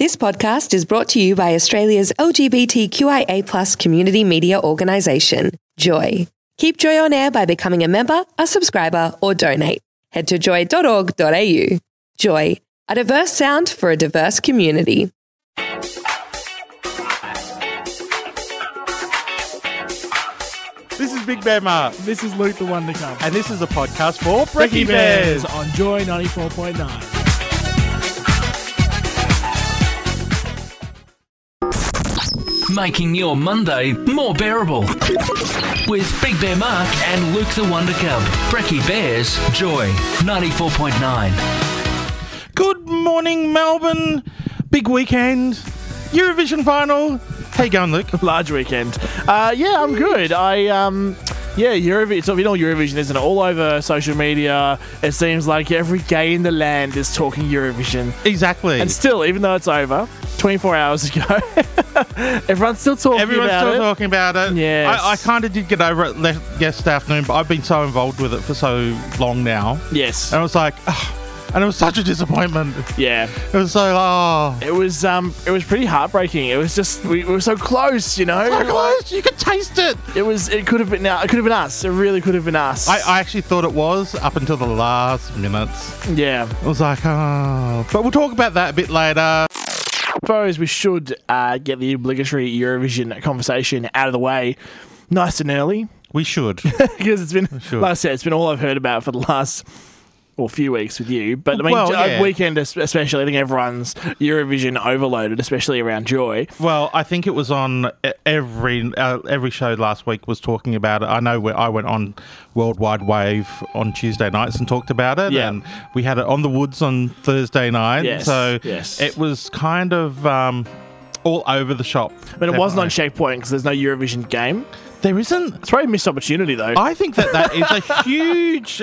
This podcast is brought to you by Australia's LGBTQIA+ community media organisation, Joy. Keep Joy on air by becoming a member, a subscriber, or donate. Head to joy.org.au. Joy, a diverse sound for a diverse community. This is Big Bear Mark. This is Luke the One to Come. And this is a podcast for Brekkie Brekkie Bears. on Joy 94.9. Making your Monday more bearable. With Big Bear Mark and Luke the Wonder Cub. Brekkie Bears, Joy 94.9. Good morning, Melbourne. Big weekend. Eurovision final. How you going, Luke? Large weekend. Yeah, I'm good. Eurovision. So you know what Eurovision is, isn't it? All over social media, it seems like every gay in the land is talking Eurovision. Exactly. And still, even though it's over, 24 hours ago, everyone's still talking about it. Yes. I kind of did get over it yesterday afternoon, but I've been so involved with it for so long now. Yes. And I was like, and it was such a disappointment. Yeah. It was so, It was pretty heartbreaking. It was just we were so close, you know. so close. You could taste it. It could have been us. It really could have been us. I actually thought it was up until the last minutes. Yeah. I was like, but we'll talk about that a bit later. I suppose we should get the obligatory Eurovision conversation out of the way nice and early. We should. Because it's been, like I said, it's been all I've heard about for the last few weeks with you. But I mean, weekend especially, I think everyone's Eurovision overloaded, especially around Joy. Well, I think it was on every show last week was talking about it. I know I went on Worldwide Wave on Tuesday nights and talked about it. Yeah. And we had it on the Woods on Thursday night. Yes, so yes. It was kind of all over the shop. But it wasn't on Checkpoint because there's no Eurovision game. There isn't. It's probably a missed opportunity, though. I think that is a huge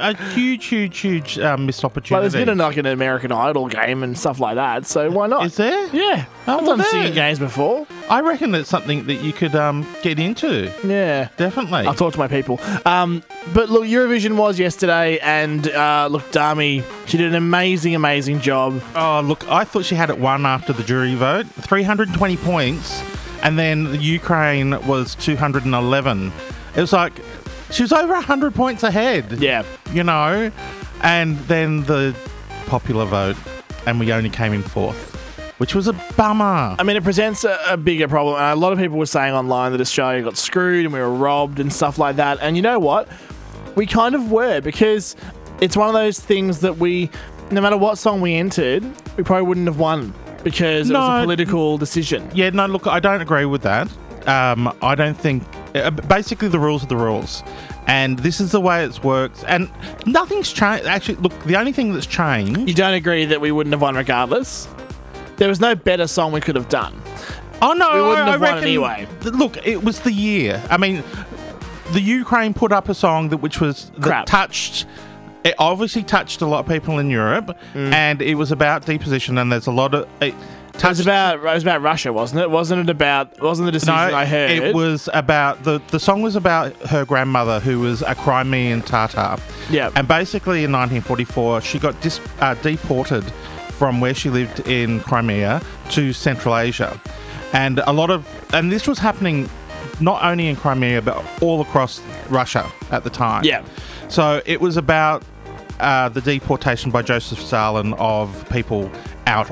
missed opportunity. Like, there's been an American Idol game and stuff like that, so why not? Is there? Yeah. I've done singing games before. I reckon it's something that you could get into. Yeah. Definitely. I'll talk to my people. But look, Eurovision was yesterday, and look, Dami, she did an amazing job. Oh, look, I thought she had it won after the jury vote. 320 points. And then the Ukraine was 211. It was like, she was over 100 points ahead. Yeah. You know? And then the popular vote, and we only came in fourth, which was a bummer. I mean, it presents a bigger problem. A lot of people were saying online that Australia got screwed and we were robbed and stuff like that. And you know what? We kind of were, because it's one of those things that no matter what song we entered, we probably wouldn't have won. Because it was a political decision. Yeah, no, look, I don't agree with that. I don't think... basically, the rules are the rules. And this is the way it's worked. And nothing's changed. Actually, look, the only thing that's changed... You don't agree that we wouldn't have won regardless? There was no better song we could have done. Oh, no, we wouldn't have reckon, won anyway. Look, it was the year. I mean, the Ukraine put up a song that touched... It obviously touched a lot of people in Europe, and it was about deposition, and there's a lot of... It was about Russia, wasn't it? Wasn't the decision I heard? It was about... The song was about her grandmother, who was a Crimean Tatar. Yeah. And basically in 1944, she got deported from where she lived in Crimea to Central Asia. And and this was happening not only in Crimea, but all across Russia at the time. Yeah. So it was about the deportation by Joseph Stalin of people out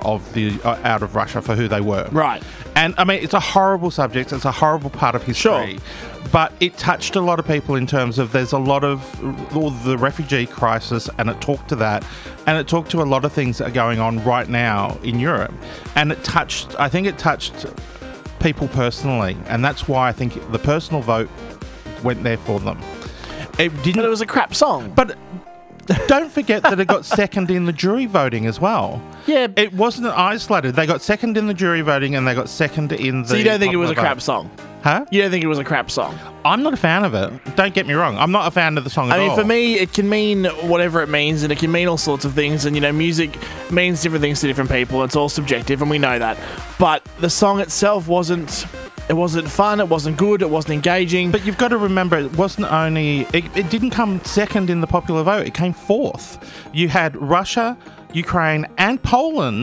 of Russia for who they were. Right. And I mean, it's a horrible subject. It's a horrible part of history. Sure. But it touched a lot of people in terms of there's a lot of all the refugee crisis, and it talked to that, and it talked to a lot of things that are going on right now in Europe, and I think it touched people personally, and that's why I think the personal vote went there for them. But it was a crap song. But don't forget that it got second in the jury voting as well. Yeah. It wasn't isolated. They got second in the jury voting, and they got second in the... So you don't think it was a crap song? Huh? You don't think it was a crap song? I'm not a fan of it. Don't get me wrong. I'm not a fan of the song at all. I mean, for me, it can mean whatever it means, and it can mean all sorts of things. And, you know, music means different things to different people. It's all subjective, and we know that. But the song itself wasn't... It wasn't fun, it wasn't good, it wasn't engaging. But you've got to remember, it wasn't only... It didn't come second in the popular vote, it came fourth. You had Russia, Ukraine and Poland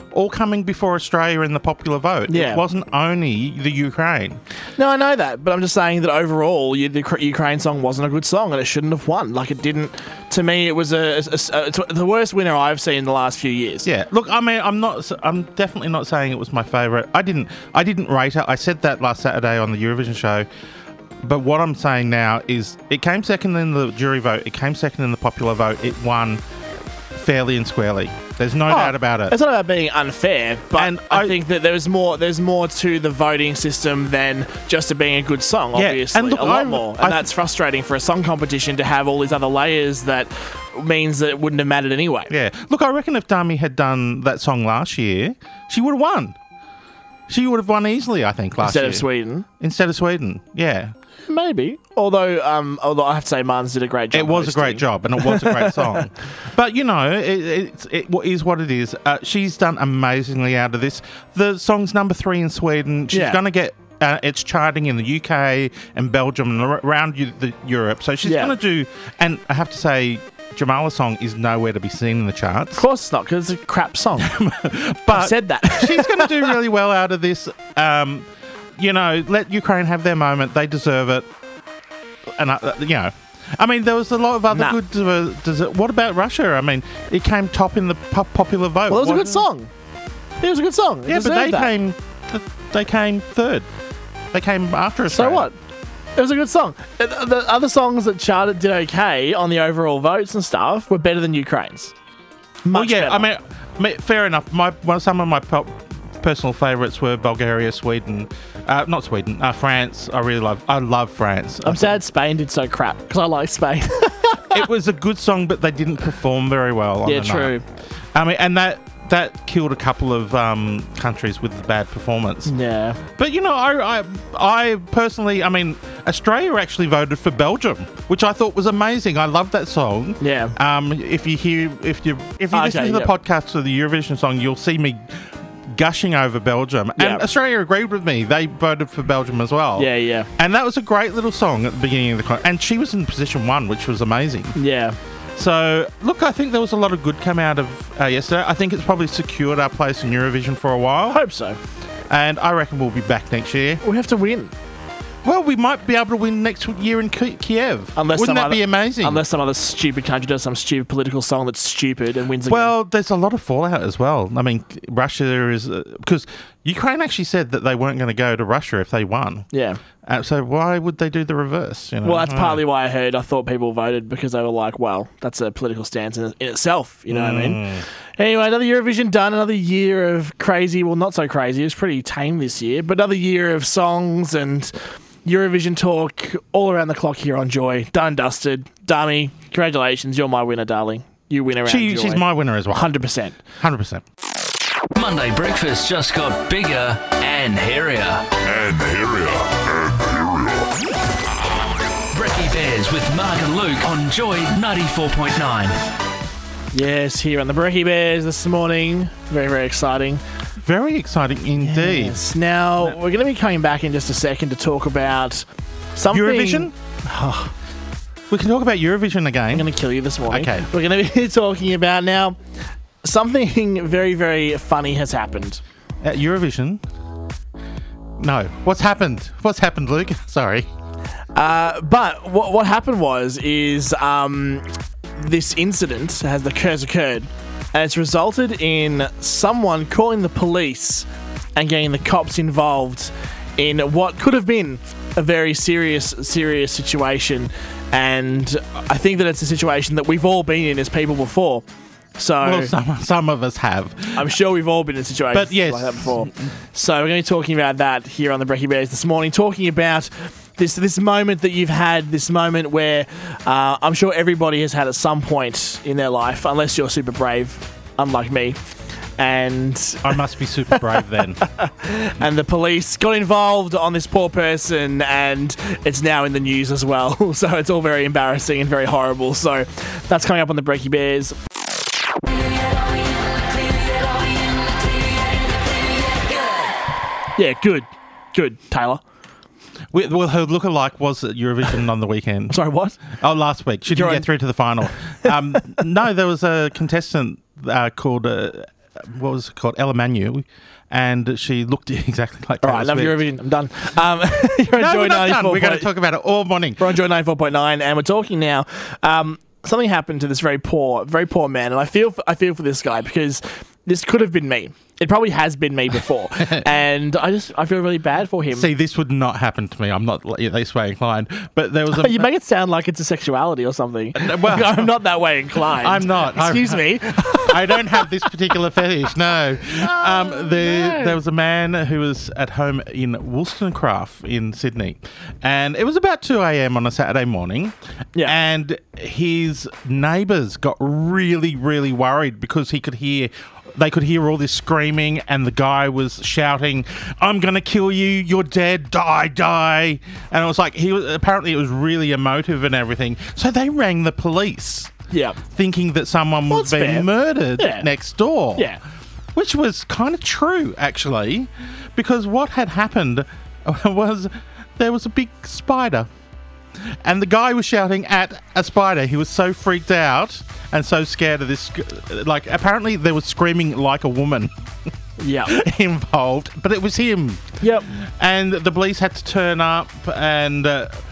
all coming before Australia in the popular vote. Yeah. It wasn't only the Ukraine. No, I know that, but I'm just saying that overall, the Ukraine song wasn't a good song, and it shouldn't have won. Like, it didn't. To me, it was it's the worst winner I've seen in the last few years. Yeah. Look, I mean, I'm definitely not saying it was my favourite. I didn't rate it. I said that last Saturday on the Eurovision show. But what I'm saying now is it came second in the jury vote. It came second in the popular vote. It won fairly and squarely. There's no doubt about it. It's not about being unfair, but And I think that there's more to the voting system than just it being a good song, Yeah, obviously. and look, a lot more. And that's frustrating for a song competition to have all these other layers that means that it wouldn't have mattered anyway. Yeah. Look, I reckon if Dami had done that song last year, she would have won. She would have won easily, I think, last year. Instead of Sweden, yeah. Maybe. Although I have to say Martins did a great job. It was a great job, and it was a great song. But, you know, it is what it is. She's done amazingly out of this. The song's number 3 in Sweden. She's going to get... it's charting in the UK and Belgium and around Europe. So she's going to do... And I have to say... Jamala's song is nowhere to be seen in the charts. Of course it's not, because it's a crap song. But I've said that. She's going to do really well out of this. You know, let Ukraine have their moment. They deserve it. And, you know, I mean, there was a lot of other good... what about Russia? I mean, it came top in the popular vote. Well, it was a good song. It was a good song. Yeah, but they came third. They came after Australia. So what? It was a good song. The other songs that charted did okay on the overall votes and stuff were better than Ukraine's. Much better. I mean, fair enough. Some of my personal favourites were Bulgaria, Sweden, France. I love France. I'm sad Spain did so crap because I like Spain. It was a good song, but they didn't perform very well. On the true. night. I mean, and that killed a couple of countries with bad performance. Yeah. But, you know, I personally, I mean, Australia actually voted for Belgium, which I thought was amazing. I love that song. Yeah. If you listen to the podcast of the Eurovision song, you'll see me gushing over Belgium. And Australia agreed with me. They voted for Belgium as well. Yeah, yeah. And that was a great little song at the beginning of the and she was in position 1, which was amazing. Yeah. So, look, I think there was a lot of good come out of yesterday. I think it's probably secured our place in Eurovision for a while. I hope so. And I reckon we'll be back next year. We have to win. Well, we might be able to win next year in Kiev. Wouldn't that be amazing? Unless some other stupid country does some stupid political song that's stupid and wins again. Well, there's a lot of fallout as well. I mean, Russia is... Because Ukraine actually said that they weren't going to go to Russia if they won. Yeah. So why would they do the reverse? You know? Well, that's partly why I thought people voted, because they were like, well, that's a political stance in itself. You know what I mean? Anyway, another Eurovision done, another year of crazy... Well, not so crazy. It was pretty tame this year. But another year of songs and... Eurovision talk all around the clock here on Joy. Done and dusted. Dami, congratulations. You're my winner, darling. You win around Joy. She's my winner as well. 100%. 100%. Monday breakfast just got bigger and hairier. Brekkie Bears with Mark and Luke on Joy 94.9. Yes, here on the Brekkie Bears this morning. Very, very exciting. Very exciting indeed. Yes. Now, we're going to be coming back in just a second to talk about something... Eurovision? We can talk about Eurovision again. I'm going to kill you this morning. Okay. We're going to be talking about now something very, very funny has happened. At Eurovision? No. What's happened? What's happened, Luke? Sorry. But what happened is this incident has occurred, and it's resulted in someone calling the police and getting the cops involved in what could have been a very serious situation. And I think that it's a situation that we've all been in as people before. So well, some of us have. I'm sure we've all been in situations like that before. So we're going to be talking about that here on the Brekkie Bears this morning, talking about this moment that you've had, this moment where I'm sure everybody has had at some point in their life, unless you're super brave, unlike me. And I must be super brave then. And the police got involved on this poor person, and it's now in the news as well. So it's all very embarrassing and very horrible. So that's coming up on the Brekkie Bears. Yeah, good, Taylor. Well, her lookalike was at Eurovision on the weekend. Sorry, what? Oh, last week. She didn't get through to the final. No, there was a contestant called what was it called? Ella Manu, and she looked exactly like All Taylor right, love Swift. your revision. I'm done. You're on No, Joy we're not 94. done. We're going to talk about it all morning. We're on Joy 94.9, and we're talking now. Something happened to this very poor man, and I feel for this guy because this could have been me. It probably has been me before, and I feel really bad for him. See, this would not happen to me. I'm not this way inclined. But there was a... You make it sound like it's a sexuality or something. well- I'm not that way inclined. I'm not. Excuse me. I don't have this particular fetish, no. There was a man who was at home in Wollstonecraft in Sydney, and it was about 2 a.m. on a Saturday morning, Yeah. and his neighbours got really, really worried because they could hear all this screaming, and the guy was shouting, "I'm going to kill you, you're dead, die." And it was like, apparently it was really emotive and everything. So they rang the police. Yeah. Thinking that someone was that's being fair. murdered Yeah. next door. Yeah. Which was kind of true, actually, because what had happened was there was a big spider. And the guy was shouting at a spider. He was so freaked out and so scared of this. Like, apparently there was screaming like a woman Yeah. involved, but it was him. Yep. And the police had to turn up, and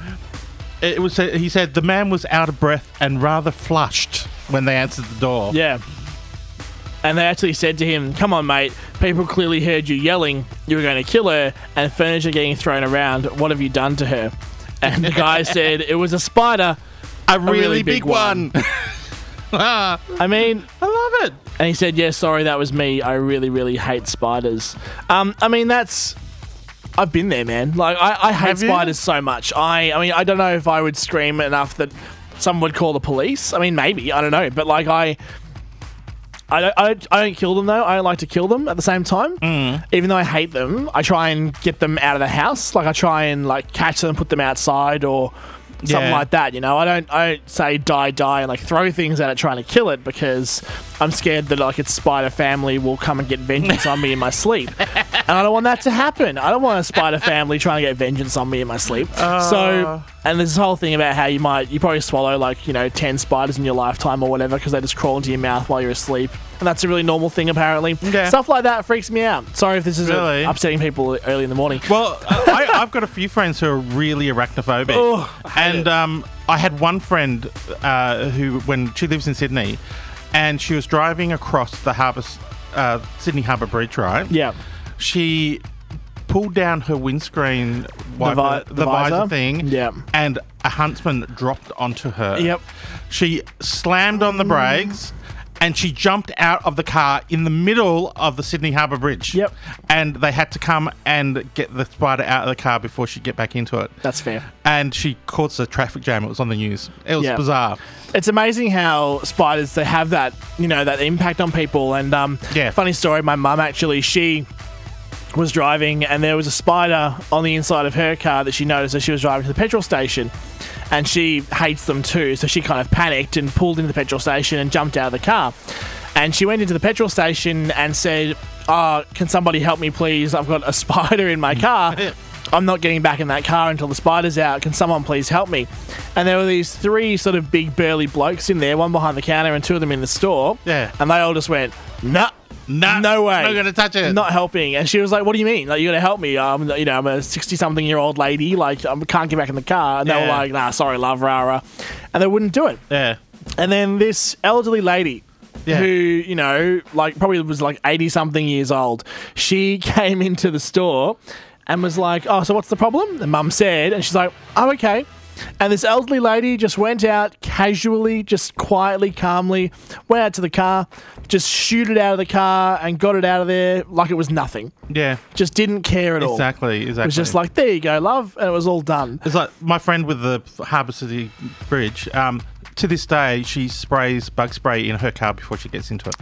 it was. He said the man was out of breath and rather flushed when they answered the door. Yeah. And they actually said to him, "Come on, mate. People clearly heard you yelling. You were going to kill her, and furniture getting thrown around. What have you done to her?" And the guy said, "It was a spider. A really big one. I mean, I love it. and he said, "Yeah, sorry, that was me. I really, really hate spiders." I mean, I've been there, man. Like, I hate Have you? spiders so much. I mean, I don't know if I would scream enough that someone would call the police. I mean, maybe. I don't know. But, like, I don't kill them, though. I don't like to kill them at the same time. Even though I hate them, I try and get them out of the house. Like, I try and, like, catch them, put them outside or something Yeah. like that, you know? I don't say die, and, like, throw things at it trying to kill it because I'm scared that, like, its spider family will come and get vengeance on me in my sleep. And I don't want that to happen. I don't want a spider family trying to get vengeance on me in my sleep. So, and there's this whole thing about how you probably swallow, like, 10 spiders in your lifetime or whatever because they just crawl into your mouth while you're asleep. And that's a really normal thing, apparently. Yeah. Stuff like that freaks me out. Sorry if this is Really? upsetting people early in the morning. Well, I've got a few friends who are really arachnophobia. Oh, I hate and I had one friend who, when she lives in Sydney, and she was driving across the Sydney Harbour Bridge, right? Yeah. She pulled down her windscreen wiper, the visor? visor thing, Yeah. and a huntsman dropped onto her. Yep. She slammed on the brakes, and she jumped out of the car in the middle of the Sydney Harbour Bridge. Yep. And they had to come and get the spider out of the car before she'd get back into it. That's fair. And she caused a traffic jam. It was on the news. It was Yeah. bizarre. It's amazing how spiders, they have that, that impact on people. And Yeah. funny story, my mum actually, she was driving and there was a spider on the inside of her car that she noticed as she was driving to the petrol station. And she hates them too, so she kind of panicked and pulled into the petrol station and jumped out of the car. And she went into the petrol station and said, "Can somebody help me, please? I've got a spider in my car. I'm not getting back in that car until the spider's out. Can someone please help me?" And there were these 3 sort of big burly blokes in there, one behind the counter and 2 of them in the store. Yeah. And they all just went, "Nah. Nah, No way. Not going to touch it. Not helping." And she was like, "What do you mean? Like, you're going to help me? I'm a 60-something-year-old lady. Like, I can't get back in the car." And they were Yeah. like, "Nah, sorry, love, rah." And they wouldn't do it. Yeah. And then this elderly lady Yeah. who, probably was like 80-something years old, she came into the store and was like, "Oh, so what's the problem?" The mum said, and she's like, "Oh, okay." And this elderly lady just went out casually, just quietly, calmly, went out to the car, just shooed it out of the car and got it out of there like it was nothing. Yeah. Just didn't care at all. Exactly. It was just like, "There you go, love," and it was all done. It's like my friend with the Harbour City Bridge. To this day, she sprays bug spray in her car before she gets into it.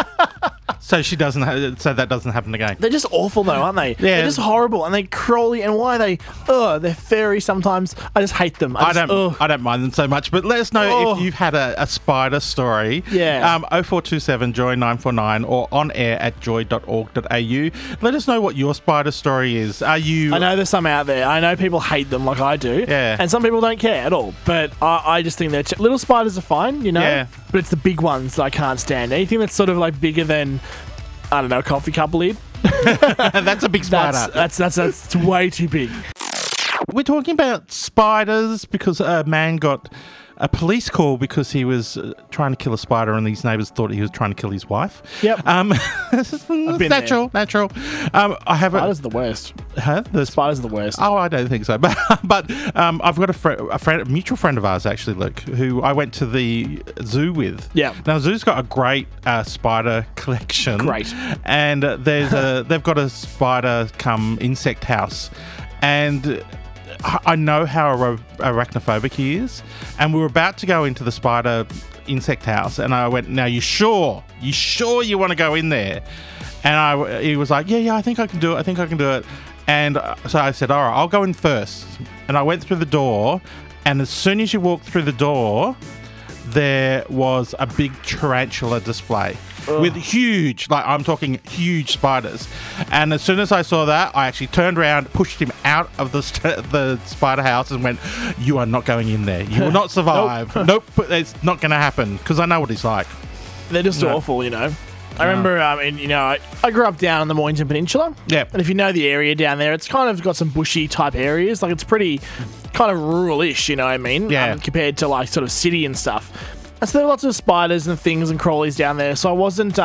So she doesn't. So that doesn't happen again. They're just awful, though, aren't they? Yeah. They're just horrible, and they crawly. And why are they? They're furry sometimes. I just hate them. I don't mind them so much, but let us know if you've had a spider story. Yeah. 0427 Joy 949 or on air at joy.org.au. Let us know what your spider story is. Are you? I know there's some out there. I know people hate them like I do. Yeah. And some people don't care at all. But I just think that little spiders are fine, Yeah. But it's the big ones that I can't stand. Anything that's sort of like bigger than I don't know, a coffee cup lid. That's a big spider. That's way too big. We're talking about spiders because a man got a police call because he was trying to kill a spider and these neighbours thought he was trying to kill his wife. Yep. Natural. I have Spiders are the worst. The Spiders are the worst. Oh, I don't think so. But I've got a mutual friend of ours, actually, Luke, who I went to the zoo with. Yeah. Now, the zoo's got a great spider collection. Great. And they've got a spider come insect house. And I know how arachnophobic he is, and we were about to go into the spider insect house, and I went, "Now, you sure you want to go in there?" And he was like, "Yeah, I think I can do it. And so I said, "All right, I'll go in first." And I went through the door, and as soon as you walk through the door, there was a big tarantula display. With huge, I'm talking huge spiders. And as soon as I saw that, I actually turned around, pushed him out of the spider house and went, "You are not going in there. You will not survive. Nope, it's not going to happen," because I know what he's like. They're just awful, you know. I remember, I grew up down on the Mornington Peninsula. Yeah. And if you know the area down there, it's kind of got some bushy type areas. Like, it's pretty kind of rural-ish, you know what I mean? Yeah. Compared to, like, sort of city and stuff. And so there were lots of spiders and things and crawlies down there. So I wasn't,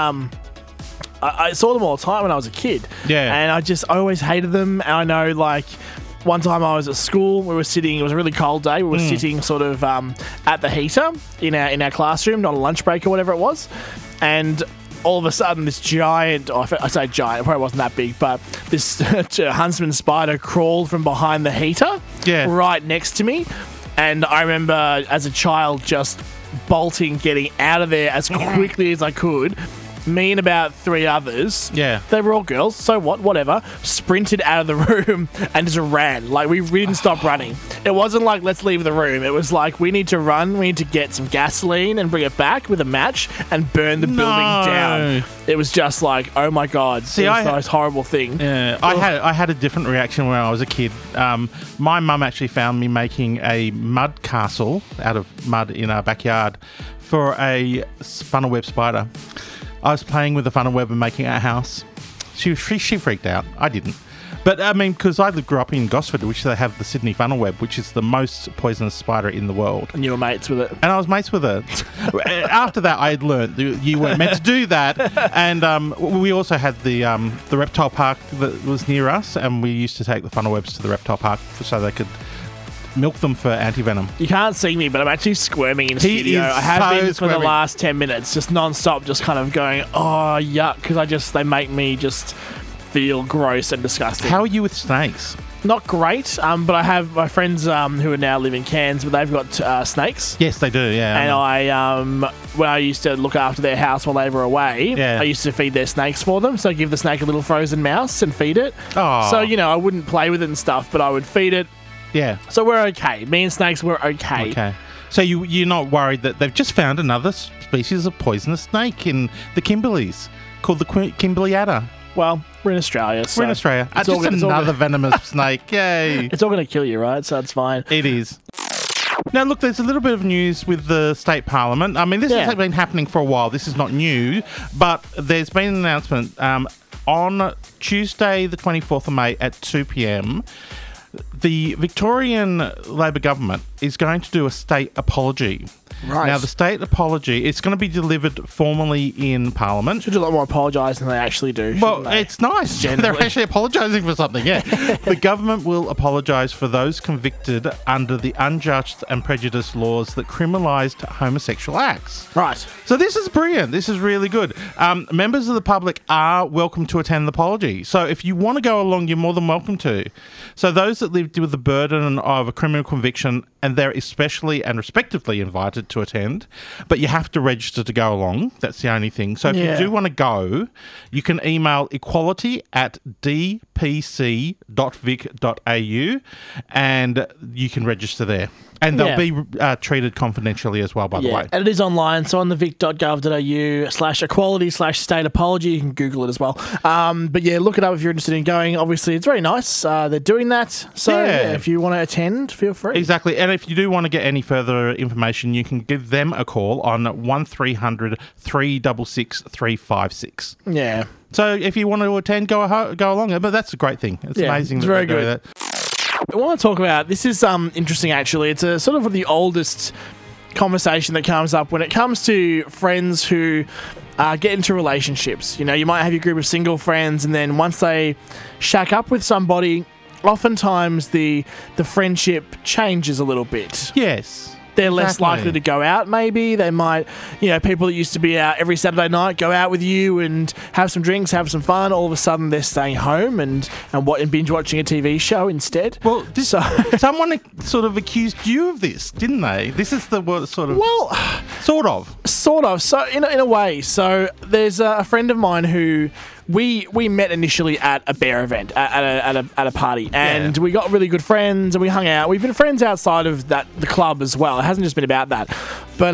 I saw them all the time when I was a kid. Yeah. And I always hated them. And I know, like, one time I was at school, we were sitting, it was a really cold day, we were sitting sort of at the heater in our classroom, on a lunch break or whatever it was. And all of a sudden, this giant, I say giant, it probably wasn't that big, but this huntsman spider crawled from behind the heater right next to me. And I remember as a child just bolting, getting out of there as quickly as I could. Me and about 3 others. Yeah. They were all girls, so whatever. Sprinted out of the room and just ran. Like, we didn't stop running. It wasn't like, let's leave the room. It was like, we need to run, we need to get some gasoline and bring it back with a match and burn the building down. It was just like, oh my God. See, it was the most horrible thing. Yeah, I had a different reaction when I was a kid. My mum actually found me making a mud castle out of mud in our backyard for a funnel web spider. I was playing with the funnel web and making a house. She freaked out. I didn't. But, I mean, because I grew up in Gosford, which they have the Sydney funnel web, which is the most poisonous spider in the world. And you were mates with it. And I was mates with it. After that, I had learned you weren't meant to do that. And we also had the reptile park that was near us, and we used to take the funnel webs to the reptile park so they could milk them for anti-venom. You can't see me, but I'm actually squirming in the studio. I have been for the last 10 minutes, just non-stop, just kind of going, oh, yuck, because they make me just feel gross and disgusting. How are you with snakes? Not great, but I have my friends who are now live in Cairns, but they've got snakes. Yes, they do, yeah. And I, when I used to look after their house while they were away, I used to feed their snakes for them. So I'd give the snake a little frozen mouse and feed it. Oh. So, I wouldn't play with it and stuff, but I would feed it. Yeah. So we're okay. Me and snakes were okay. Okay. So you're not worried that they've just found another species of poisonous snake in the Kimberleys called the Kimberley adder? Well, we're in Australia. So we're in Australia. Just another venomous snake. Yay. It's all going to kill you, right? So it's fine. It is. Now, look, there's a little bit of news with the state parliament. I mean, this has been happening for a while. This is not new, but there's been an announcement on Tuesday, the 24th of May at 2 p.m, the Victorian Labor government is going to do a state apology. Right. Now, the state apology, it's going to be delivered formally in Parliament. Should do a lot more apologising than they actually do. Well, it's nice. Generally. They're actually apologising for something, yeah. The government will apologise for those convicted under the unjust and prejudiced laws that criminalised homosexual acts. Right. So this is brilliant. This is really good. Members of the public are welcome to attend the apology. So if you want to go along, you're more than welcome to. So those that lived with the burden of a criminal conviction, and they're especially and respectively invited to attend, but you have to register to go along. That's the only thing. So if you do want to go, you can email equality@dpc.vic.au and you can register there. And they'll be treated confidentially as well, by the way. And it is online, so on the vic.gov.au/equality/state apology. You can Google it as well. But yeah, look it up if you're interested in going. Obviously, it's very nice. They're doing that. So if you want to attend, feel free. Exactly. And if you do want to get any further information, you can give them a call on 1300 366 356. Yeah. So if you want to attend, go along. But that's a great thing. It's amazing. It's that very they do good. that. I want to talk about, this is interesting actually. It's a sort of the oldest conversation that comes up when it comes to friends who get into relationships. You know, you might have your group of single friends, and then once they shack up with somebody, oftentimes the friendship changes a little bit. Yes. They're less likely to go out, maybe. They might, people that used to be out every Saturday night go out with you and have some drinks, have some fun. All of a sudden, they're staying home and binge watching a TV show instead. Well, someone sort of accused you of this, didn't they? This is the sort of... Well... Sort of. Sort of. So, in a way. So, there's a friend of mine who... We met initially at a bear event, at a party, and we got really good friends, and we hung out. We've been friends outside of the club as well. It hasn't just been about that. But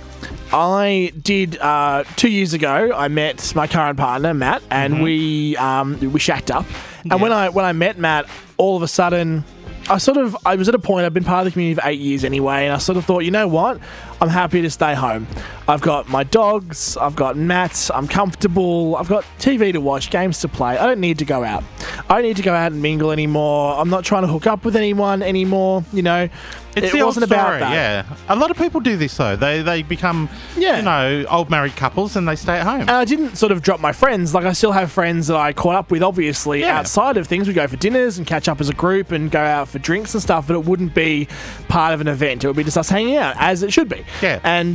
I did 2 years ago. I met my current partner, Matt, and we shacked up. And when I met Matt, all of a sudden, I was at a point. I've been part of the community for 8 years anyway, and I sort of thought, you know what? I'm happy to stay home. I've got my dogs, I've got Matt, I'm comfortable, I've got TV to watch, games to play. I don't need to go out. I don't need to go out and mingle anymore. I'm not trying to hook up with anyone anymore, It wasn't about that. Yeah. A lot of people do this, though. They become, old married couples and they stay at home. And I didn't sort of drop my friends. Like, I still have friends that I caught up with, obviously, outside of things. We go for dinners and catch up as a group and go out for drinks and stuff, but it wouldn't be part of an event. It would be just us hanging out, as it should be. Yeah. And,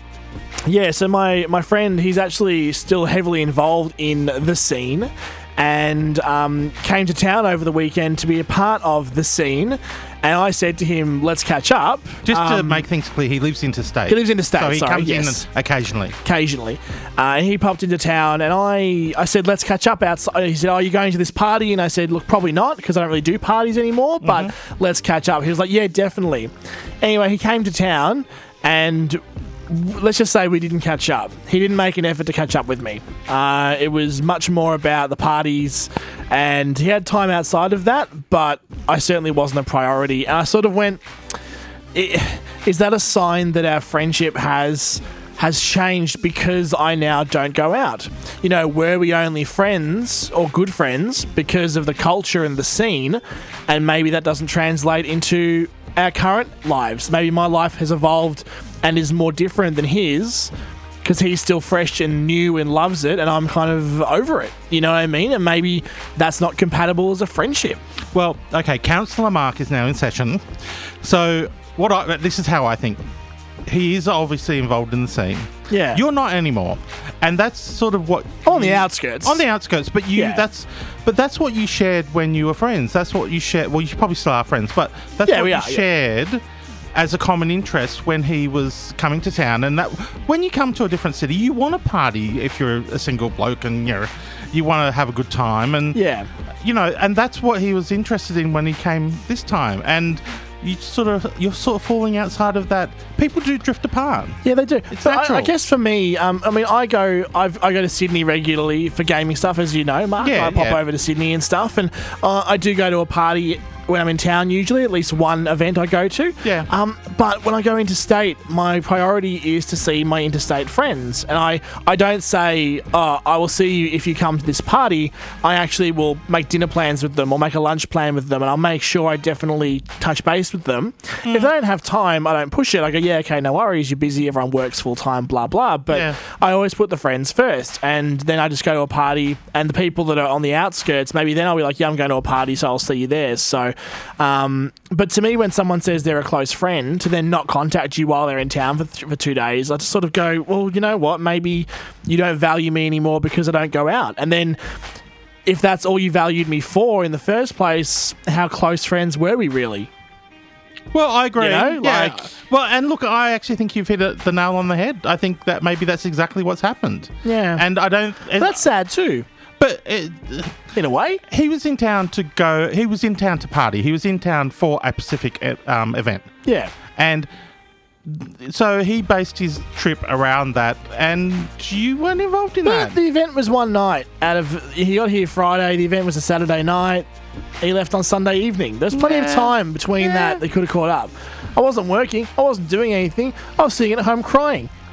so my friend, he's actually still heavily involved in the scene and came to town over the weekend to be a part of the scene. And I said to him, let's catch up. Just to make things clear, he lives interstate. He lives interstate, so he comes in occasionally. Occasionally. And he popped into town, and I said, let's catch up outside. He said, are you going to this party? And I said, look, probably not, because I don't really do parties anymore, but let's catch up. He was like, yeah, definitely. Anyway, he came to town, and let's just say we didn't catch up. He didn't make an effort to catch up with me. It was much more about the parties, and he had time outside of that, but I certainly wasn't a priority. And I sort of went, is that a sign that our friendship has changed because I now don't go out? Were we only friends or good friends because of the culture and the scene, and maybe that doesn't translate into our current lives? Maybe my life has evolved and is more different than his because he's still fresh and new and loves it, and I'm kind of over it. You know what I mean? And maybe that's not compatible as a friendship. Well, okay, Councillor Mark is now in session. So this is how I think. He is obviously involved in the scene. Yeah. You're not anymore. And that's sort of what... On the outskirts. On the outskirts. But that's what you shared when you were friends. That's what you shared... Well, you probably still are friends, but that's what you shared as a common interest when he was coming to town. And that when you come to a different city, you want to party if you're a single bloke and you want to have a good time. And, and that's what he was interested in when he came this time. And... you're sort of falling outside of that. People do drift apart. Yeah, they do. It's natural. I guess for me, I go to Sydney regularly for gaming stuff, as you know, Mark. I pop over to Sydney and stuff, and I do go to a party when I'm in town, usually, at least one event I go to. Yeah. But when I go interstate, my priority is to see my interstate friends. And I don't say, I will see you if you come to this party. I actually will make dinner plans with them or make a lunch plan with them, and I'll make sure I definitely touch base with them. If they don't have time, I don't push it. I go, yeah, okay, no worries, you're busy, everyone works full-time, blah, blah. But I always put the friends first, and then I just go to a party, and the people that are on the outskirts, maybe then I'll be like, yeah, I'm going to a party, so I'll see you there. So, but to me, when someone says they're a close friend, to then not contact you while they're in town for 2 days, I just sort of go, well, you know what, maybe you don't value me anymore because I don't go out. And then if that's all you valued me for in the first place, how close friends were we really? Well, I agree. Well, and look, I actually think you've hit the nail on the head. I think that maybe that's exactly what's happened. Yeah. And I don't... That's sad too. But... in a way? He was in town to party. He was in town for a Pacific event. Yeah. And so he based his trip around that, and you weren't involved in that. The event was one night. He got here Friday, the event was a Saturday night. He left on Sunday evening. There's plenty of time between that they could have caught up. I wasn't working. I wasn't doing anything. I was sitting at home crying.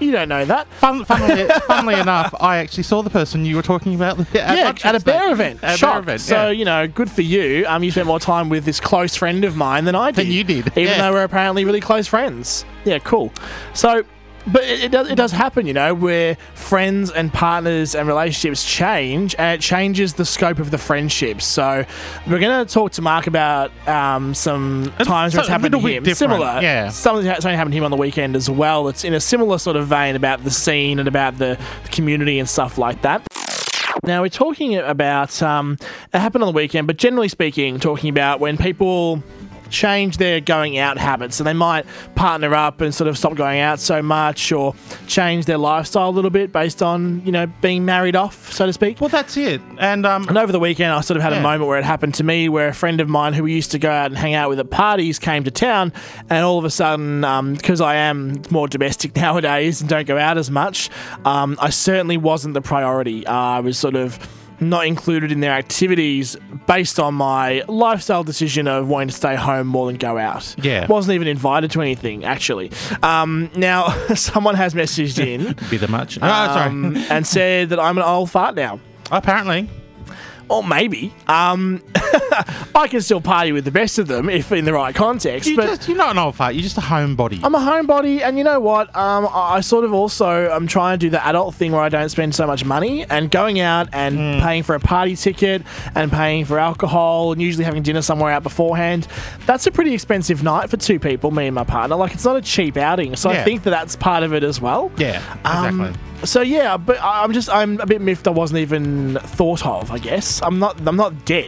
You don't know that. Funnily enough, I actually saw the person you were talking about At a bear event. At a Shocked. bear event, So, yeah. good for you. You spent more time with this close friend of mine than I did. Than you did, Even yeah. though we're apparently really close friends. Yeah, cool. So, but it does happen, where friends and partners and relationships change, and it changes the scope of the friendships. So we're going to talk to Mark about some times where it's happened to him. Similar. Yeah. Something happened to him on the weekend as well. It's in a similar sort of vein about the scene and about the community and stuff like that. Now, we're talking about, it happened on the weekend, but generally speaking, talking about when people change their going out habits. So they might partner up and sort of stop going out so much, or change their lifestyle a little bit based on, being married off, so to speak. Well, that's it. And And over the weekend, I sort of had a Yeah. moment where it happened to me, where a friend of mine who we used to go out and hang out with at parties came to town, and all of a sudden, because I am more domestic nowadays and don't go out as much, I certainly wasn't the priority. I was sort of not included in their activities based on my lifestyle decision of wanting to stay home more than go out. Yeah. Wasn't even invited to anything, actually. Now, someone has messaged in bit of much. Sorry. and said that I'm an old fart now. Apparently. Or maybe. I can still party with the best of them if in the right context. You're not an old fart. You're just a homebody. I'm a homebody, and you know what? I sort of also I'm trying to do the adult thing where I don't spend so much money, and going out and paying for a party ticket and paying for alcohol and usually having dinner somewhere out beforehand. That's a pretty expensive night for two people, me and my partner. Like, it's not a cheap outing, so I Yeah. think that's part of it as well. Yeah, exactly. So yeah, but I'm a bit miffed I wasn't even thought of, I guess. I'm not dead.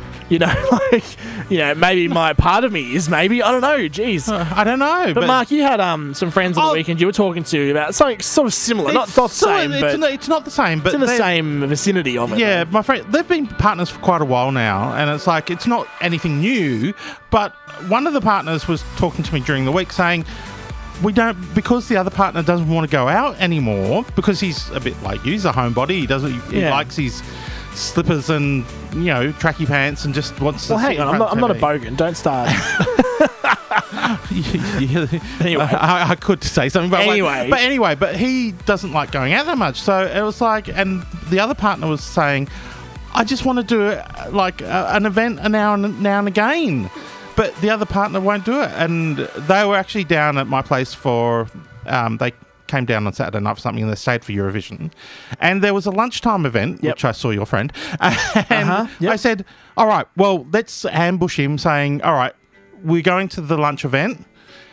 Maybe my part of me is, maybe, I don't know, jeez. I don't know. But Mark, you had some friends on the weekend you were talking to about something sort of similar, not the same, but it's not the same, but it's in the same vicinity of it. Yeah, my friend, they've been partners for quite a while now, and it's like, it's not anything new, but one of the partners was talking to me during the week saying, because the other partner doesn't want to go out anymore, because he's a bit like you, he's a homebody, he likes his slippers and, tracky pants and just wants to Well, hang sit in on, front I'm of not a TV. bogan, don't start. Anyway, I could say something, but Anyway. but he doesn't like going out that much. So it was like, and the other partner was saying, I just want to do an event now and again, but the other partner won't do it. And they were actually down at my place for they came down on Saturday night for something, and they stayed for Eurovision. And there was a lunchtime event, which I saw your friend. And I said, all right, well, let's ambush him, saying, all right, we're going to the lunch event,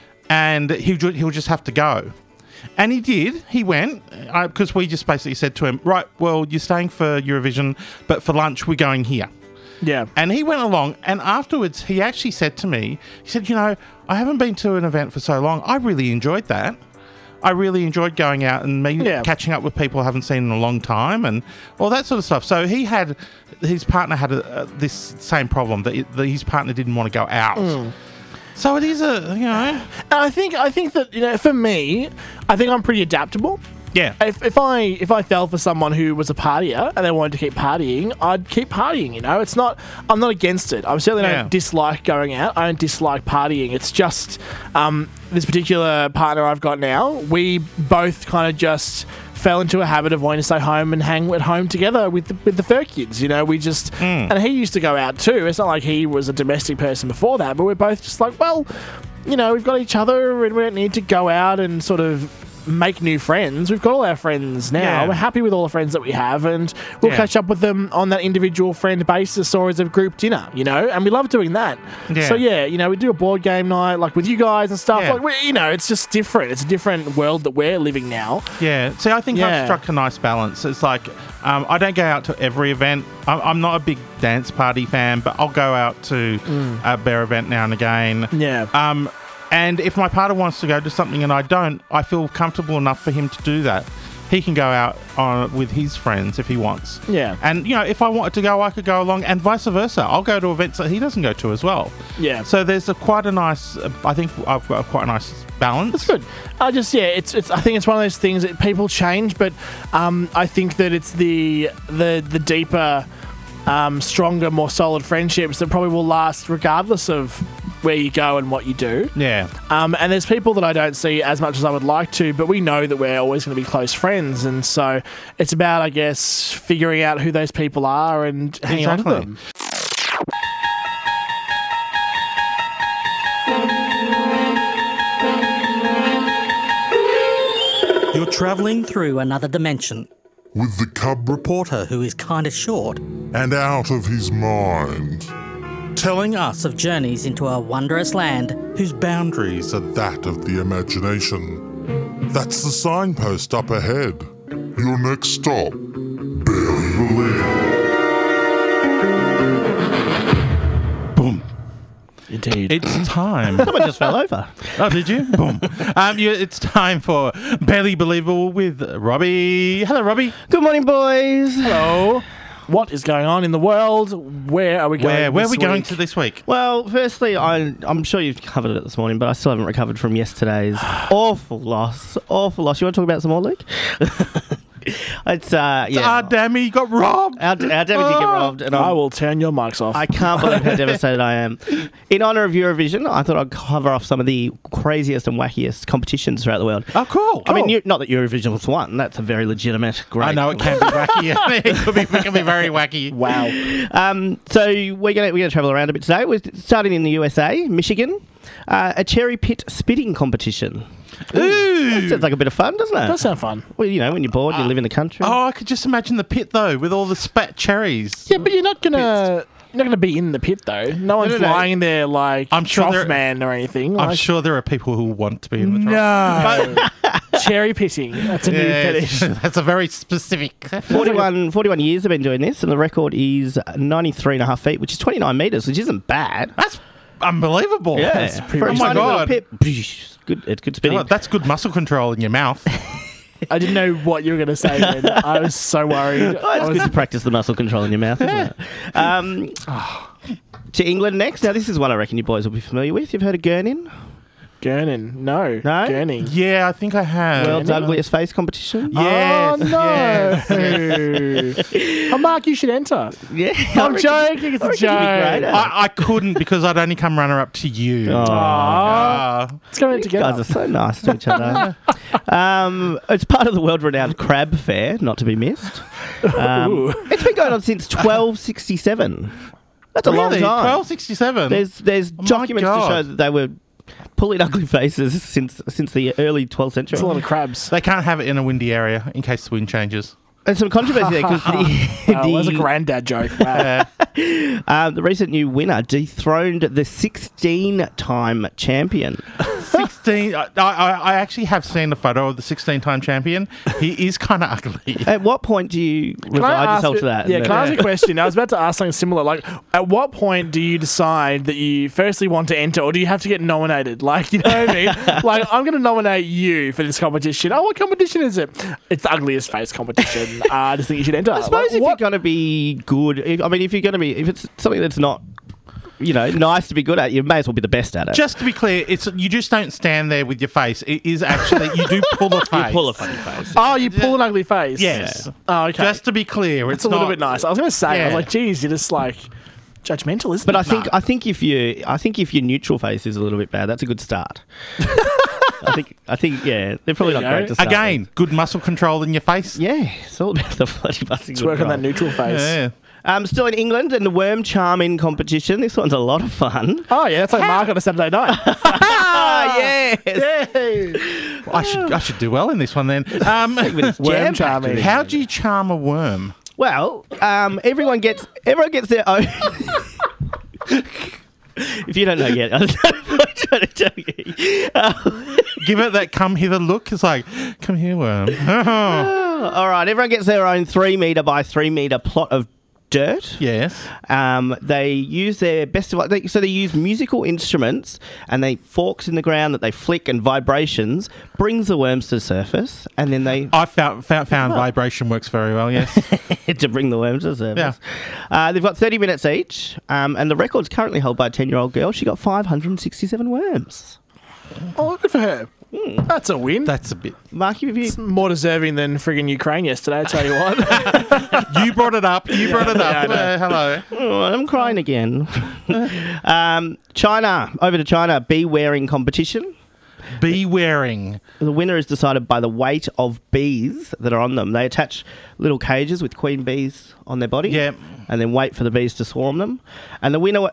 and he'll just have to go. And he did. He went, because we just basically said to him, right, well, you're staying for Eurovision, but for lunch, we're going here. Yeah. And he went along, and afterwards, he actually said to me, he said, I haven't been to an event for so long. I really enjoyed that. I really enjoyed going out and catching up with people I haven't seen in a long time and all that sort of stuff. So his partner had this same problem, that his partner didn't want to go out. So it is And I think that, for me, I think I'm pretty adaptable. Yeah. If I fell for someone who was a partier and they wanted to keep partying, I'd keep partying. I'm not against it. I certainly don't dislike going out. I don't dislike partying. It's just this particular partner I've got now, we both kind of just fell into a habit of wanting to stay home and hang at home together with the fur kids. We just and he used to go out too. It's not like he was a domestic person before that, but we're both just like, well, we've got each other and we don't need to go out and sort of make new friends. We've got all our friends now. Yeah. We're happy with all the friends that we have, and we'll catch up with them on that individual friend basis or as a group dinner, and we love doing that. Yeah. So we do a board game night like with you guys and stuff. Yeah. Like it's just different. It's a different world that we're living now. Yeah. See, I think I've struck a nice balance. It's like, I don't go out to every event. I'm not a big dance party fan, but I'll go out to a bear event now and again. Yeah. And if my partner wants to go to something and I don't, I feel comfortable enough for him to do that. He can go out with his friends if he wants. Yeah. And, if I wanted to go, I could go along, and vice versa. I'll go to events that he doesn't go to as well. Yeah. So there's quite a nice, I think I've got quite a nice balance. That's good. I think it's one of those things that people change, but I think that it's the deeper, stronger, more solid friendships that probably will last regardless of where you go and what you do. Yeah. And there's people that I don't see as much as I would like to, but we know that we're always going to be close friends. And so it's about, I guess, figuring out who those people are and hanging on to Exactly. them. You're travelling through another dimension with the cub reporter who is kind of short, and out of his mind. telling us of journeys into a wondrous land whose boundaries Are that of the imagination. That's the signpost up ahead. Your next stop, Barely Believable. Boom. Indeed. It's time. Someone just fell over. Oh, did you? Boom. It's time for Barely Believable with Robbie. Hello, Robbie. Good morning, boys. Hello. What is going on in the world? Where are we going? Where are we going week? to this week? Well, firstly, I'm sure you've covered it this morning, but I still haven't recovered from yesterday's awful loss. Awful loss. You want to talk about some more, Luke? It's Ah, damn it, you got robbed. Our David did get robbed, and I will turn your mics off. I can't believe how devastated I am. In honour of Eurovision, I thought I'd cover off some of the craziest and wackiest competitions throughout the world. Oh, cool. I mean, not that Eurovision was one. That's a very legitimate, great. I know it can be wacky. it can be very wacky. wow. So we're gonna travel around a bit today. We're starting in the USA, Michigan, a cherry pit spitting competition. Ooh. Sounds like a bit of fun, doesn't it? Does sound fun. Well, you know, when you're bored, you live in the country. Oh, I could just imagine the pit though, with all the spat cherries. Yeah, but you're not gonna be in the pit though. No one's no. lying there like I'm sure trough there- man or anything. I'm Like, sure there are people who want to be in the trough. no. Cherry pitting. That's a new fetish. That's a very specific. 41 years they've been doing this, and the record is 93.5 feet, which is 29 metres, which isn't bad. That's unbelievable. That's pretty For a Oh my tiny little God. pit, it's good spinning. God, that's good muscle control in your mouth. I didn't know what you were going to say then. I was so worried. Oh, it's good to practice the muscle control in your mouth, isn't it? To England next. Now, this is one I reckon you boys will be familiar with. You've heard of Gurning? Gurning. No. No? Gurning. Yeah, I think I have. World's ugliest face competition. Yes, Oh, no. yes, Oh, Mark, you should enter. Yeah. I'm joking. It's a I reckon you'd be joke. great, eh? I couldn't because I'd only come runner up to you. Oh. Aw. Let's go in You guys are together. so nice to each other. It's part of the world-renowned crab fair, not to be missed. Ooh. It's been going on since 1267. That's a long Really? time. 1267. There's my documents to God. show that they were pulling ugly faces since the early 12th century. It's a lot of crabs. They can't have it in a windy area in case the wind changes. And some controversy there because That was a granddad joke. Wow. the recent new winner dethroned the 16-time champion. 16. I actually have seen a photo of the 16-time champion. He is kind of ugly. At what point do you resign yourself to that? Yeah, can I ask a question? I was about to ask something similar. Like, at what point do you decide that you firstly want to enter, or do you have to get nominated? Like, you know what I mean? Like, I'm going to nominate you for this competition. Oh, what competition is it? It's the ugliest face competition. I just think you should enter. I suppose Like, if you're going to be good, if it's something that's not, nice to be good at, you may as well be the best at it. Just to be clear, you just don't stand there with your face. It is actually, you do pull a face. You pull a funny face. Oh, you pull an ugly face? Yes. Oh, okay. Just to be clear, it's a little bit nice. I was going to say, I was Yeah. like, geez, you're just like judgmental, isn't But it? I think if your neutral face is a little bit bad, that's a good start. I think yeah, they're probably There not you great go. to start Again, with. good muscle control in your face. Yeah, it's all about the bloody busting. Let's work on that neutral face. Yeah. Still in England in the worm charming competition. This one's a lot of fun. Oh, yeah, that's like Mark on a Saturday night. Ah, yes. Yay. I should do well in this one then. With its Worm jam charming. How do you charm a worm? Well, everyone gets their own. If you don't know yet, I'm trying to tell you. Give it that come hither look. It's like, come here, worm. All right, everyone gets their own 3 metre by 3 metre plot of dirt. Yes. They use their best of so they use musical instruments and they forks in the ground that they flick and vibrations brings the worms to the surface, and then they I found vibration works very well, yes. to bring the worms to the surface. They've got 30 minutes each, and the record's currently held by a 10-year-old girl. She got 567 worms. Oh, good for her. That's a win. That's a bit. Marky, have you? It's more deserving than friggin' Ukraine yesterday, I tell you what. You brought it up. Yeah, I know. Hello. Oh, I'm crying again. China, over to China, bee wearing competition. Bee wearing. The winner is decided by the weight of bees that are on them. They attach little cages with queen bees on their body, Yep. and then wait for the bees to swarm them. And the winner,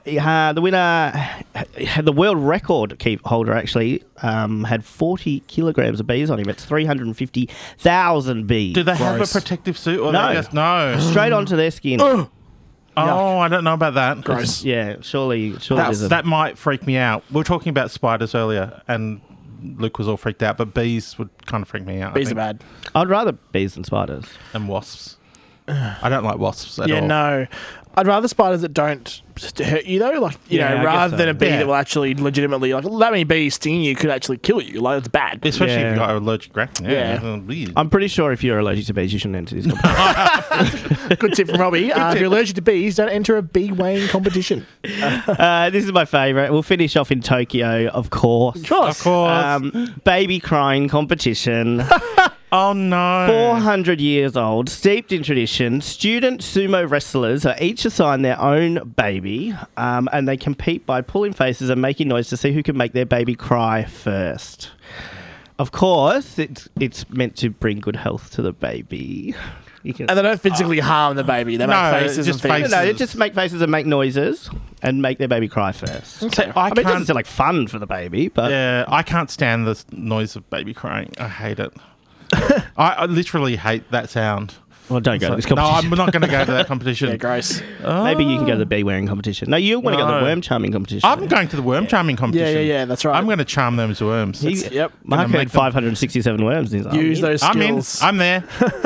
the world record holder actually had 40 kilograms of bees on him. It's 350,000 bees. Do they have a Gross. protective suit? Or No. they just no? Straight onto their skin? Oh, I don't know about that. Gross. Yeah, surely there's a... That might freak me out. We were talking about spiders earlier, and Luke was all freaked out, but bees would kind of freak me out. I Bees are think. bad. I'd rather bees than spiders. And wasps. I don't like wasps at Yeah, all. no. I'd rather spiders that don't hurt you though, like you Yeah, I know, guess rather so. than a bee Yeah. that will actually legitimately like that many bees stinging you could actually kill you. Like it's bad. Especially if Yeah. you've got an allergic reaction. Yeah. I'm pretty sure if you're allergic to bees, you shouldn't enter this competition. Good tip from Robbie. If you're allergic to bees, don't enter a bee weighing competition. This is my favourite. We'll finish off in Tokyo, of course. Of course. Baby crying competition. Oh no. 400 years old, steeped in tradition. Student sumo wrestlers are each assigned their own baby, and they compete by pulling faces and making noise to see who can make their baby cry first. Of course, it's meant to bring good health to the baby. You can, And they don't physically harm the baby. They No, make faces just and things. faces. no, just make faces and make noises and make their baby cry first. So I mean, it doesn't sound like fun for the baby, but Yeah, I can't stand the noise of baby crying. I hate it. I literally hate that sound. well, don't go to this No, competition. I'm not going to go to that competition. Yeah, gross. Maybe you can go to the bee wearing competition. No, you want to go to the No. worm charming competition. I'm going to the worm charming competition. Yeah, that's right. I'm going to charm them as worms. Yep. Mark Gonna had make them- 567 worms in his arm. Use those I'm in. skills. I'm there.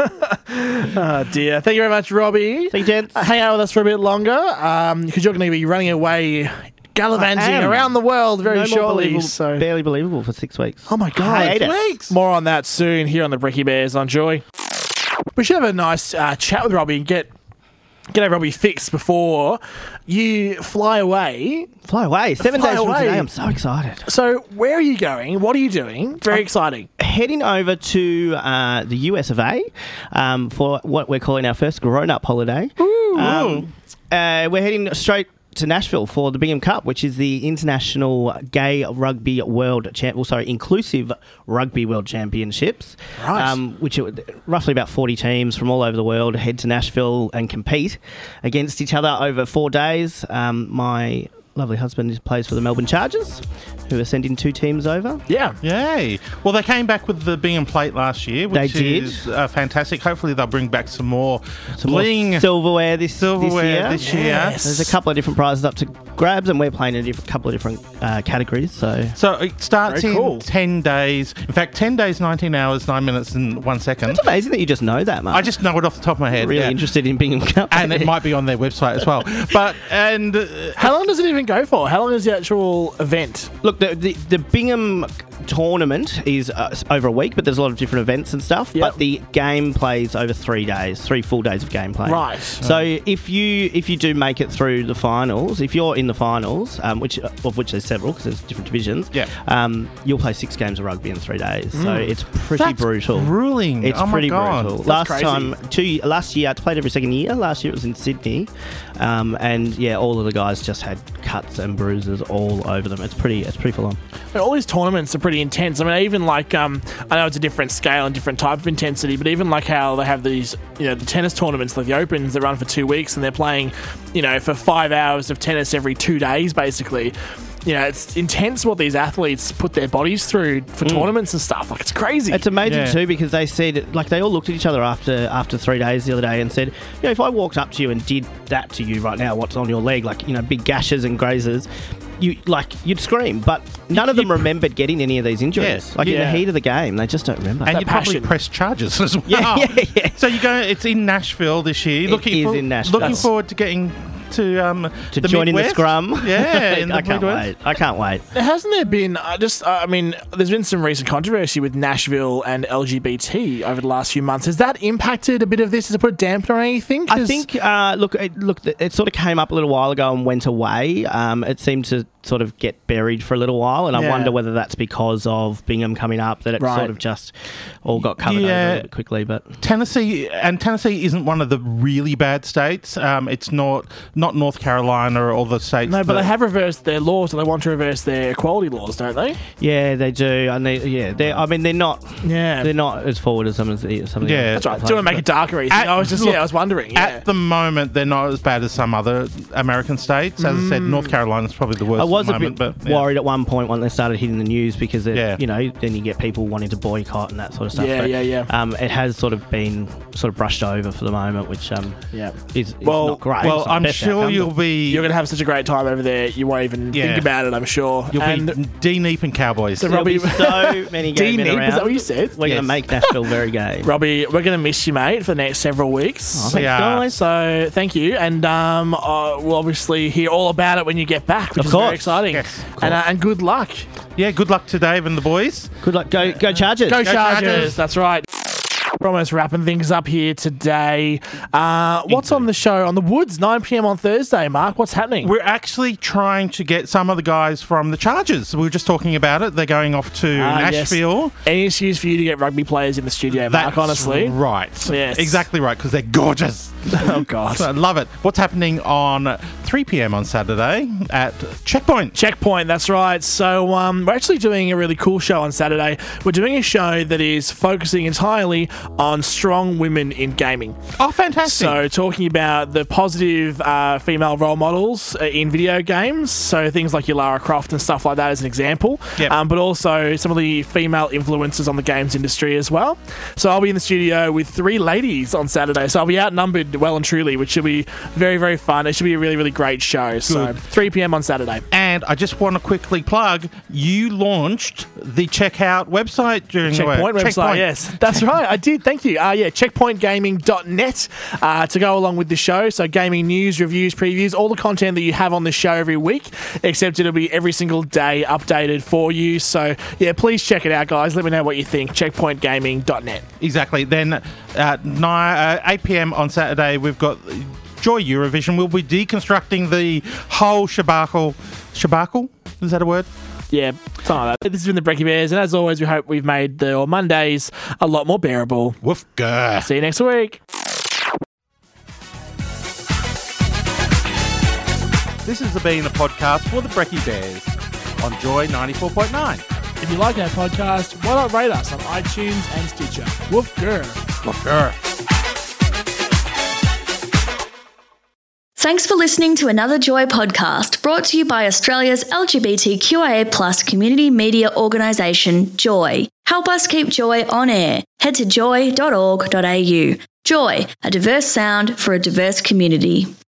Oh dear. Thank you very much, Robbie. Thank you, gents. Hang out with us for a bit longer, because you're going to be running away, gallivanting I am. around the world very No more shortly. believable, So, barely believable for 6 weeks. oh my god, Hiatus. More on that soon here on the Bricky Bears on Joy. We should have a nice chat with Robbie and get Robbie fixed before you fly away. Fly away. 7 Fly days away. from today. I'm so excited. So, where are you going? What are you doing? Very exciting. Heading over to the US of A for what we're calling our first grown-up holiday. We're heading straight to Nashville for the Bingham Cup, which is the International Gay Rugby Inclusive Rugby World Championships. Right. Which roughly about 40 teams from all over the world head to Nashville and compete against each other over 4 days. My lovely husband plays for the Melbourne Chargers, who are sending 2 teams over. Yeah. Yay. Well, they came back with the Bingham plate last year, which They did. is fantastic. Hopefully they'll bring back some more Some more bling silverware this year. this year. Yes. There's a couple of different prizes up to grabs, and we're playing in a couple of different categories. So So it starts Very in cool. 10 days. In fact, 10 days, 19 hours, 9 minutes and 1 second. it's amazing that you just know that, Mark. I just know it off the top of my head. really yeah. interested in Bingham Cup. And it might be on their website as well. But, and How long does it even go for? How long is the actual event? Look, the Bingham tournament is over a week, but there's a lot of different events and stuff. Yep. But the game plays over 3 days, 3 full days of gameplay. Right. So if you do make it through the finals, if you're in the finals, which there's several because there's different divisions, Yeah. you'll play 6 games of rugby in 3 days. So it's pretty that's brutal. grueling. It's Oh my pretty God. brutal. That's crazy. Last year I played every second year. Last year it was in Sydney, and yeah, all of the guys just had cuts and bruises all over them. It's pretty full on. All these tournaments are pretty intense. I mean, even like I know it's a different scale and different type of intensity, but even like how they have these, the tennis tournaments, like the Opens, that run for 2 weeks, and they're playing, for 5 hours of tennis every 2 days, basically. It's intense what these athletes put their bodies through for tournaments and stuff. Like, it's crazy. It's amazing Yeah. too, because they said, like, they all looked at each other after 3 days the other day and said, if I walked up to you and did that to you right now, what's on your leg, like, big gashes and grazes, you'd scream. But none of them remembered getting any of these injuries. Yeah. Like, in the Yeah. heat of the game, they just don't remember. And that you probably passion. press charges as well. Yeah. So you go. It's in Nashville this year. It is in Nashville. Looking forward to getting to to the join in the Midwest. scrum. Yeah, in the I can't Midwest. wait. I can't wait. Hasn't there been there's been some recent controversy with Nashville and LGBT over the last few months. Has that impacted a bit of this? Has it put a damper on anything? I 'Cause- think, it sort of came up a little while ago and went away. It seemed to sort of get buried for a little while, and I wonder whether that's because of Bingham coming up, that it sort of just all got covered over a little bit quickly. But Tennessee isn't one of the really bad states. It's not North Carolina or all the states. No, but they have reversed their laws, and they want to reverse their equality laws, don't they? Yeah, they do, and they're not. Yeah, they're not as forward as some of the. That's right. Do you want to make it darker? I was wondering. Yeah. At the moment, they're not as bad as some other American states. As I said, North Carolina's probably the worst. I was at the moment, a bit worried at one point when they started hitting the news because then you get people wanting to boycott and that sort of stuff. It has sort of been brushed over for the moment, which is not great. Well, I'm sure you're going to have such a great time over there. You won't even think about it. I'm sure you'll be D-Neep and Cowboys. So Robbie, so many gay men around. Is that what you said? We're going to make Nashville very gay. Robbie, we're going to miss you, mate, for the next several weeks. Thanks, guys. So thank you, and we'll obviously hear all about it when you get back, which is very exciting. Yes, and good luck. Yeah, good luck to Dave and the boys. Good luck. Go Chargers. Go Chargers. That's right. We're almost wrapping things up here today. What's on the show on the Woods, 9 p.m. on Thursday, Mark? What's happening? We're actually trying to get some of the guys from the Chargers. We were just talking about it. They're going off to Nashville. Yes. Any excuse for you to get rugby players in the studio, Mark, honestly. Right. Yes. Exactly right, because they're gorgeous. Oh, God. I love it. What's happening on 3 p.m. on Saturday at Checkpoint? Checkpoint, that's right. So we're actually doing a really cool show on Saturday. We're doing a show that is focusing entirely on strong women in gaming. Oh, fantastic. So talking about the positive female role models in video games, so things like your Lara Croft and stuff like that as an example, but also some of the female influences on the games industry as well. So I'll be in the studio with 3 ladies on Saturday, so I'll be outnumbered well and truly, which should be very, very fun. It should be a really, really great show. So 3 p.m. on Saturday. And I just want to quickly plug, you launched the Checkout website during Checkpoint the website, yes. That's right, I did. Thank you. checkpointgaming.net to go along with the show. So gaming news, reviews, previews, all the content that you have on the show every week, except it'll be every single day updated for you. So, please check it out, guys. Let me know what you think. checkpointgaming.net. Exactly. Then at 8 p.m. on Saturday, we've got Joy Eurovision. We'll be deconstructing the whole shabacle. Shabacle? Is that a word? Yeah, something like that. This has been the Brekkie Bears, and as always, we hope we've made the Mondays a lot more bearable. Woof, gah. See you next week. This has been a podcast for the Brekkie Bears on Joy 94.9. If you like our podcast, why not rate us on iTunes and Stitcher? Woof, grr. Woof, grr. Thanks for listening to another Joy podcast brought to you by Australia's LGBTQIA+ community media organisation, Joy. Help us keep Joy on air. Head to joy.org.au. Joy, a diverse sound for a diverse community.